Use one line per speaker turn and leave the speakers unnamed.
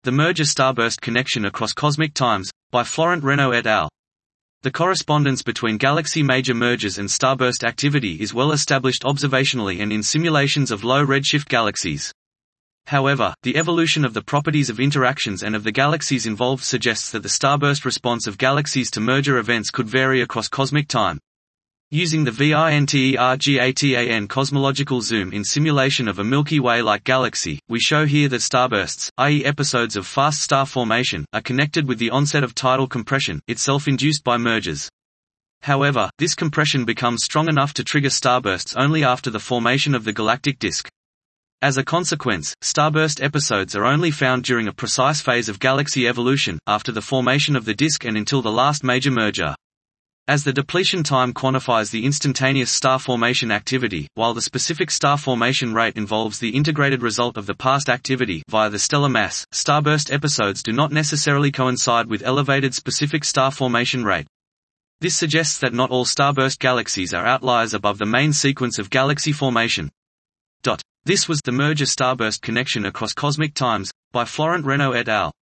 The Merger-Starburst Connection Across Cosmic Times, by Florent Renaud et al. The correspondence between galaxy major mergers and starburst activity is well established observationally and in simulations of low redshift galaxies. However, the evolution of the properties of interactions and of the galaxies involved suggests that the starburst response of galaxies to merger events could vary across cosmic time. Using the VINTERGATAN cosmological zoom in simulation of a Milky Way-like galaxy, we show here that starbursts, i.e. episodes of fast star formation, are connected with the onset of tidal compression, itself induced by mergers. However, this compression becomes strong enough to trigger starbursts only after the formation of the galactic disk. As a consequence, starburst episodes are only found during a precise phase of galaxy evolution, after the formation of the disk and until the last major merger. As the depletion time quantifies the instantaneous star formation activity, while the specific star formation rate involves the integrated result of the past activity via the stellar mass, starburst episodes do not necessarily coincide with elevated specific star formation rate. This suggests that not all starburst galaxies are outliers above the main sequence of galaxy formation. This was The Merger-Starburst Connection Across Cosmic Times, by Florent Renaud et al.